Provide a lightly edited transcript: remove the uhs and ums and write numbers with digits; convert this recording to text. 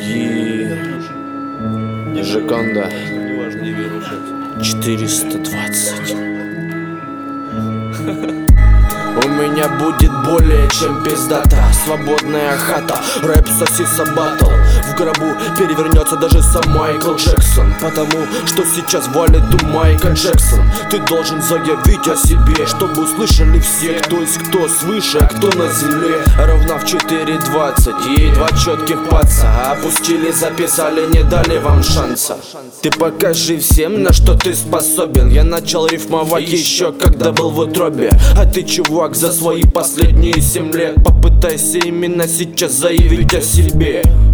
Жеконда 420. У меня будет более чем пиздата свободная хата, рэп сосиса батл. В гробу перевернется даже сам Майкл Джексон, потому что сейчас валит у Майка Джексон. Ты должен заявить о себе, чтобы услышали все, кто есть кто свыше, а кто на земле. Ровно в 4:20 и два четких паца опустили, записали, не дали вам шанса. Ты покажи всем, на что ты способен. Я начал рифмовать еще когда был в утробе, а ты, чувак, за свои последние 7 лет попытайся именно сейчас заявить о себе.